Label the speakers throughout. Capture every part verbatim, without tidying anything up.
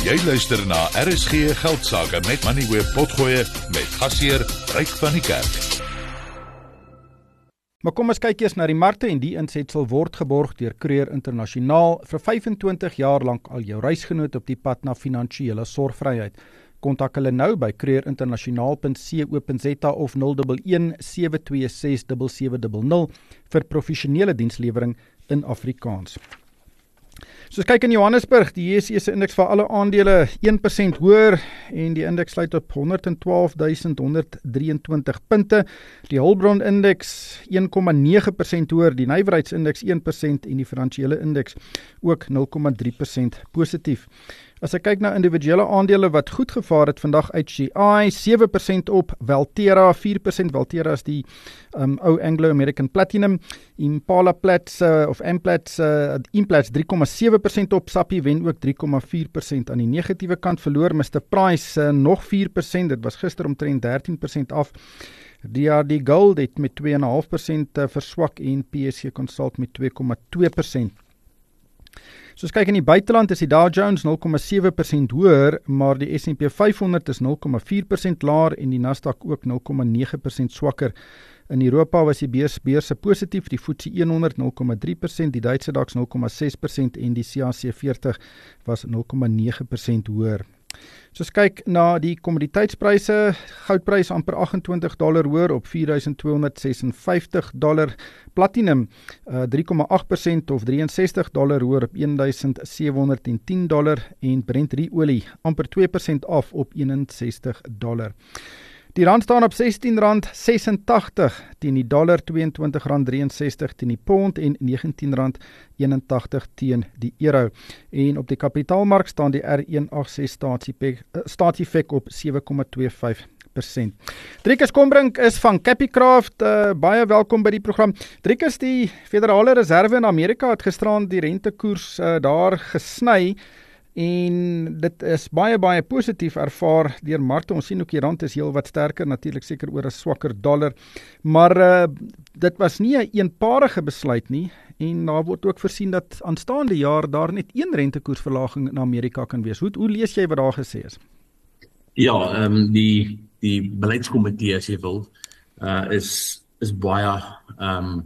Speaker 1: Jy luister na R S G Geldsaake met Moneyweb Potgoe met gasheer Ryk van die Kerk.
Speaker 2: Maar kom ons kyk eers na die markte en die insetsel word geborg deur Creer Internasionaal vir vyf-en-twintig jaar lank al jou reisgenoot op die pad na finansiële sorgvryheid. Kontak hulle nou by creerinternasionaal punt co punt za of nul een een sewe twee ses sewe sewe nul nul vir professionele dienslewering in Afrikaans. So as kyk in Johannesburg, die J S E se indeks vir alle aandele een persent hoër en die indeks sluit op honderd en twaalf duisend honderd drieëntwintig punte. Die Hulbron indeks een komma nege persent hoër, die nywerheidsindeks een persent en die finansiële indeks ook nul komma drie persent positief. As ek kyk na individuele aandele wat goed gevaar het vandag, H C I sewe persent op, Valtera vier persent, Valtera is die um, ou Anglo-American Platinum, Impala Plats uh, of Amplats, uh, Implats drie komma sewe persent op, Sappi wen ook drie komma vier persent. Aan die negatiewe kant verloor Mister Price uh, nog vier persent, dit was gister omtrent dertien persent af. D R D Gold het met twee komma vyf persent uh, verswak en P S C Consult met twee komma twee persent. Soos kyk in die buiteland is die Dow Jones nul komma sewe persent hoër, maar die S en P vyf honderd is nul komma vier persent laer en die Nasdaq ook nul komma nege persent swakker. In Europa was die beurs beurse positief, die F T S E honderd nul komma drie persent, die Duitse DAX nul komma ses persent en die C A C vyftig was nul komma nege persent hoër. Soos kyk na die kommoditeitspryse, goudprys amper agt-en-twintig dollar hoër op vier duisend twee honderd ses en vyftig dollar, platinum uh, drie komma agt persent of ses drie ses dollar hoër op een duisend sewe honderd en tien dollar en Brent olie amper twee persent af op ses een dollar. Die rand staan op sestien rand sesentagtig teen die dollar, tweeëntwintig rand drieënsestig teen die pond en negentien rand eenentagtig teen die euro. En op die kapitaalmark staan die R een agt ses staatsiefek op sewe komma twee vyf persent. Driekus Kombrink is van Capicraft, uh, baie welkom by die program. Driekus, die Federale Reserve in Amerika het gisteraan die rentekoers uh, daar gesny, en dit is baie, baie positief ervaar deur markte. Ons sien ook die rand is heel wat sterker, natuurlik seker oor 'n swakker dollar, maar uh, dit was nie 'n eenparige besluit nie, en daar word ook voorsien dat aanstaande jaar daar net een rentekoersverlaging in Amerika kan wees. Hoe, hoe lees jy wat daar gesê is?
Speaker 3: Ja, um, die, die beleidskomitee, as jy wil, uh, is, is baie, um,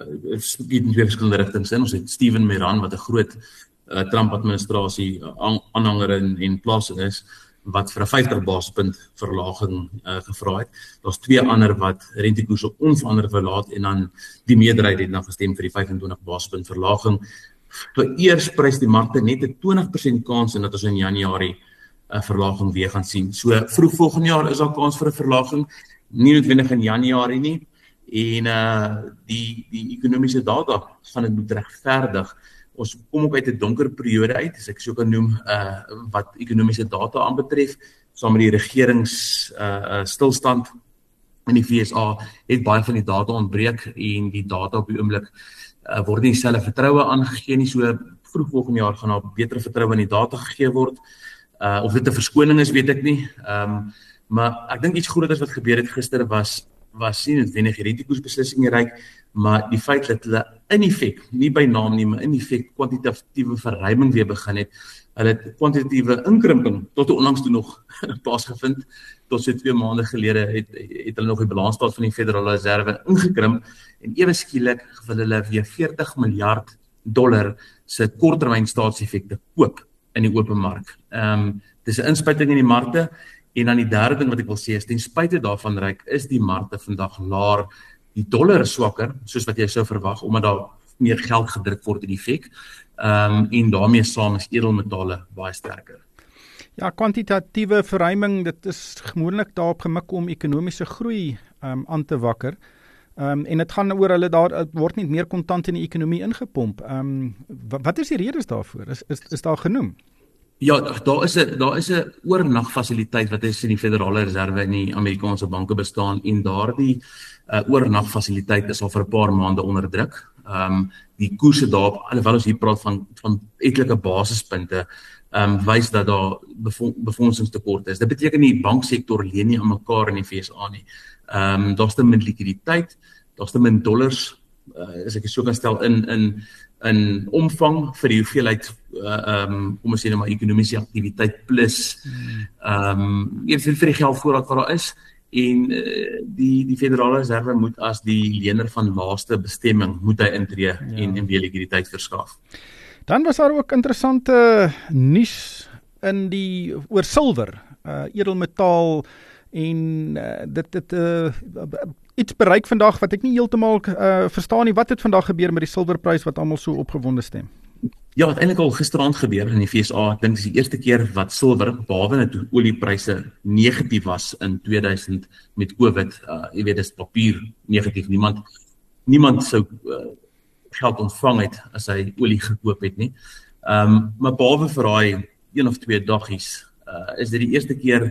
Speaker 3: is in twee verskillende rigtings in. Ons het Steven Meran, wat 'n groot Uh, Trump-administrasie uh, aanhanger en, en plasing is, wat vir 'n vyftig basispunt verlaging uh, gevra het. Daar's twee ander wat rentekoerse onveranderd verlaat en dan die meerderheid het dan gestem vir die vyfentwintig basispunt verlaging. Vir eers prys die markte net 'n twintig persent kans en dat ons in Januarie 'n uh, verlaging weer gaan sien. So vroeg volgende jaar is daar kans vir 'n verlaging, nie noodwendig in Januarie nie, en uh, die, die ekonomiese data gaan dit moet regverdig. Ons kom ook uit 'n donker periode uit, as ek so kan noem, uh, wat ekonomiese data aanbetref, saam met die regerings uh, stilstand in die V S A, het baie van die data ontbreek, en die data op die oomblik uh, word nie dieselfde vertroue aangegee nie, so vroeg volgende jaar gaan daar beter vertroue in die data gegee word, uh, of dit 'n verskoning is, weet ek nie, um, maar ek dink iets grooters wat gebeur het gister was, was nie noodwendig die rentekoersbeslissing bereik, maar die feit dat hulle in effek, nie by naam nie, maar in effek kwantitatiewe verruiming weer begin het. Hulle het kwantitatiewe inkrimping tot onlangs toe nog plaasgevind, tot so twee maande gelede het, het hulle nog die balansstaat van die Federale Reserve ingekrimp, en ewe skielik wil hulle weer veertig miljard dollar se korttermyn staatseffekte koop in die open mark. Um, dis 'n inspuiting in die markte. En dan die derde ding wat ek wil sê is, ten spyte daarvan Ryk, is die markte vandag laer, die dollar is swakker, soos wat jy sou verwag, omdat daar meer geld gedruk word in die F E C, um, en daarmee saam is edelmetale baie sterker.
Speaker 2: Ja, kwantitatiewe verruiming, dit is gewoonlik daarop gemik om ekonomiese groei um, aan te wakker, um, en dit gaan oor hulle daar, word nie meer kontant in die ekonomie ingepomp. Um, wat is die redes daarvoor? Is, is, is daar genoem?
Speaker 3: Ja, daar is 'n daar is 'n oornagfasiliteit wat is in die Federale Reserve en die Amerikaanse banke bestaan, en daardie uh, oornagfasiliteit is al vir 'n paar maande onder druk. Um, die koerse daarop, alhoewel ons hier praat van van etlike basispunte, um, wys dat daar befondsingstekort is. Dit beteken nie die banksektor leen nie aan mekaar in die V S A nie. Um, daar's te min likwiditeit, daar's te min dollars, uh, as ek dit so kan stel, in in in omvang vir die hoeveelheid uh, um, kom ons sê nou maar ekonomiese aktiwiteit plus um, vir, vir die geldvoorraad wat daar is en uh, die die Federale Reserve moet as die lener van laaste bestemming moet hy intree ja. en, en weer likwiditeit verskaf.
Speaker 2: Dan was daar ook interessante nuus in die oor silwer, uh, edelmetaal en uh, dit dit uh, iets bereik vandag wat ek nie heeltemal uh, verstaan nie. Wat het vandag gebeur met die silwerprys wat almal so opgewonde stem?
Speaker 3: Ja, wat eintlik al gisteraand gebeur in die V S A, ek dink dis die eerste keer wat silwer, behalwe net toe oliepryse negatief was in twee duisend met COVID, uh, jy weet dis papier negatief, niemand niemand sou uh, geld ontvang het as hy olie gekoop het nie. Um, maar behalwe vir daai een of twee daggies, uh, is dit die eerste keer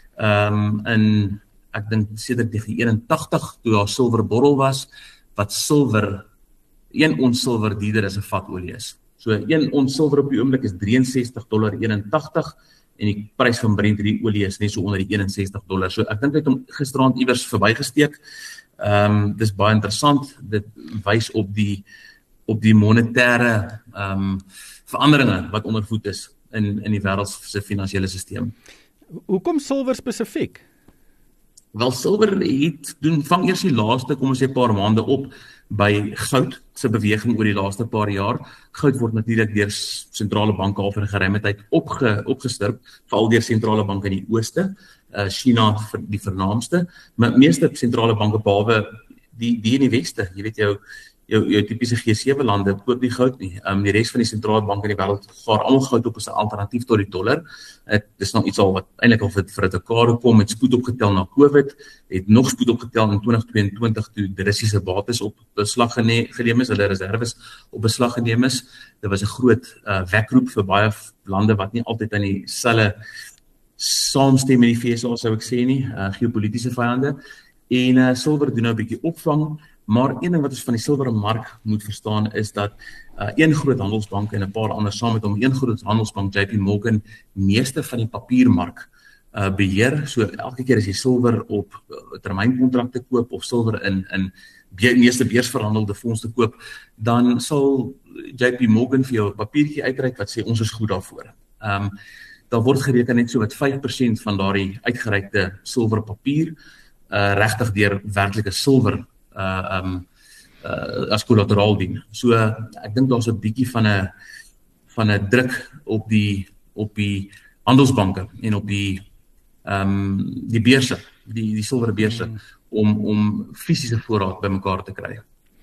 Speaker 3: um, in ek dink sedert die eenentagtig toe daar silverborrel was, wat silwer, een ons silwer duurder as 'n vat olie is. So een ons silwer op die oomblik is ses drie ses dollar eenentagtig en die prys van Brent die olie is net so onder die ses een dollar. So ek dink hy het hom gisteraand iewers verbygesteek. Ehm um, dis baie interessant. Dit wys op die op die monetêre ehm um, veranderinge wat ondervoed is in in die wêreld se finansiële stelsel.
Speaker 2: Hoekom silwer spesifiek?
Speaker 3: Wel, silwer het doen vang eers die laaste, kom ons sê, paar maande op by goud se beweging oor die laaste paar jaar. Goud word natuurlik deur sentrale banke al vir 'n geruime tyd opge, opgestirp, veral deur sentrale banke in die ooste, uh, China vir die vernaamste, maar meeste sentrale banke behalwe die die in die weste, jy weet jou jou, jou tipiese G sewe lande koop nie goud nie. Um, die res van die sentrale banke in die wêreld vaar almal goud op as 'n alternatief tot die dollar. Dit is nou iets al wat eintlik al vir vir 'n dekade kom, het spoed opgetel na COVID, het nog spoed opgetel in twintig tweeëntwintig toe die Russiese bates op beslag geneem is, hulle reserves op beslag geneem is. Dit was 'n groot uh, wekroep vir baie lande wat nie altyd aan dieselfde saamstem met die V S A sou ek sê nie, uh, geopolitiese vyande. En uh, silwer doen nou 'n bietjie opvang. Maar een ding wat ons van die silwermark moet verstaan is dat uh, een groot handelsbank en 'n paar ander saam met hom, een groot handelsbank J P Morgan, meeste van die papiermark uh, beheer. So elke keer as jy silwer op uh, termynkontrakte koop of silwer in in be meeste beursverhandelde fondse koop, dan sal J P Morgan vir jou 'n papiertjie uitreik wat sê ons is goed daarvoor. Ehm um, daar word gereken net so wat vyf persent van daardie uitgereikte silwerpapier uh, regtig deur werklike silwer uh um uh, as kollateraal dien. So uh, ek dink daar's 'n bietjie van 'n van 'n druk op die op die handelsbanke en op die um die beurse, die die silwerbeurse hmm. om om fisiese voorraad bymekaar te kry.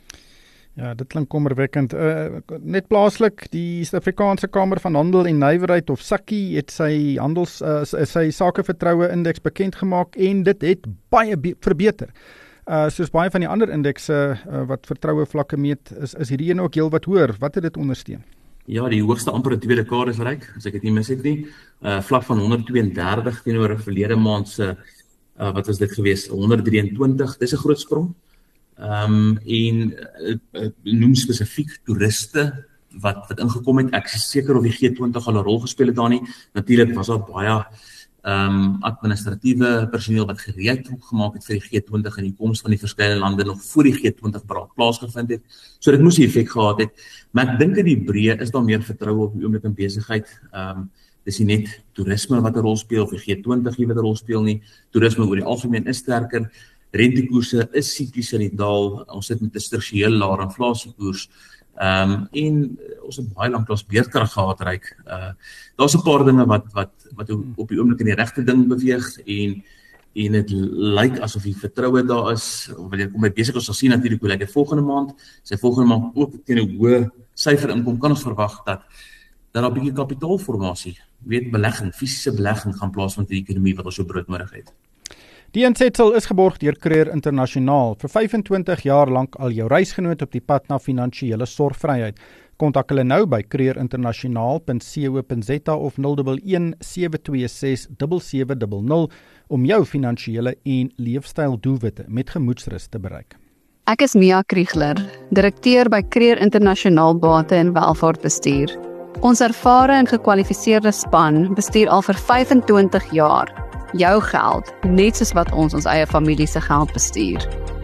Speaker 2: Ja, dit klink kommerwekkend. Uh, net plaaslik, die Suid-Afrikaanse Kamer van Handel en Nywerheid of SACCI het sy handels uh, sy sakevertroue indeks bekend gemaak en dit het baie verbeter. Uh, soos baie van die ander indekse uh, wat vertroue vlakke meet, is, is hierdie een ook heel wat hoër. Wat het dit ondersteun?
Speaker 3: Ja, die hoogste amper 'n tweede dekadesryk, as ek dit nie mis het nie. Uh, vlak van honderd twee en dertig teenoor verlede maand se uh, wat was dit gewees? honderd drie en twintig. Dis 'n groot sprong. Ehm um, en uh, uh, noem spesifiek toeriste wat wat ingekom het. Ek is seker of die G twintig al 'n rol gespeel het daar nie. Natuurlik was daar baie ehm um, administratiewe personeel wat gereed gemaak het vir die G twintig en die koms van die verskeie lande nog voor die G twintig beraad plaasgevind het. So dit moes 'n effek gehad het. Maar ek dink in die breë is daar meer vertroue op die oomblik in besigheid. Ehm um, dis nie net toerisme wat 'n rol speel of die G twintig nie wat 'n rol speel nie. Toerisme oor die algemeen is sterker. Rentekoerse is siklies in die daal. Ons sit met 'n struktureel laer inflasiekoers. Ehm um, en ons het baie lank lank beerdkrag gehad ryk. Uh daar's 'n paar dinge wat wat wat op die oomblik in die regte ding beweeg en en dit lyk asof die vertroue daar is. Wanneer kom by besig ons sal sien natuurlik hoe lyk dit volgende maand. Sy volgende maand ook teen 'n hoë syfer inkom kan ons verwag dat dat daar 'n bietjie kapitaalformasie, weet belegging, fisiese belegging gaan plaasvind in die ekonomie wat ons so broodnodig het.
Speaker 2: Die insetsel is geborg deur Creer Internasionaal. Vir vyf en twintig jaar lank al jou reisgenoot op die pad na finansiële sorgvryheid. Kontak hulle nou by creer internasionaal punt co punt za of nul een een sewe twee ses sewe sewe nul nul om jou finansiële en leefstyldoelwitte met gemoedsrus te bereik.
Speaker 4: Ek is Mia Kriegler, direkteur by Creer Internasionaal Bate en Welvaartbestuur. Ons ervare en gekwalifiseerde span bestuur al vir vyf en twintig jaar jou geld, net soos wat ons ons eie familie se geld bestuur.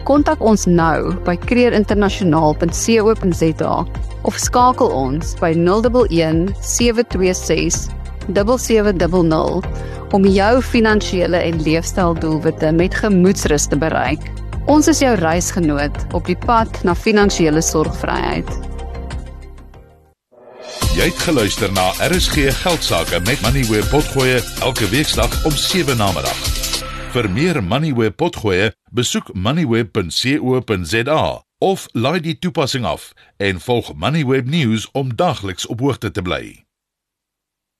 Speaker 4: Kontak ons nou by creerinternasionaal punt co punt za of skakel ons by nul een een sewe twee ses sewe sewe nul nul om jou finansiële en leefstyldoelwitte met gemoedsrus te bereik. Ons is jou reisgenoot op die pad na finansiële sorgvryheid.
Speaker 1: Jy het geluister na R S G Geldsaake met Moneyweb Potgoe elke weeksdag om sewe namiddag. Vir meer Moneyweb Potgoe, besoek moneyweb punt co punt za of laai die toepassing af en volg Moneyweb News om dagliks op hoogte te bly.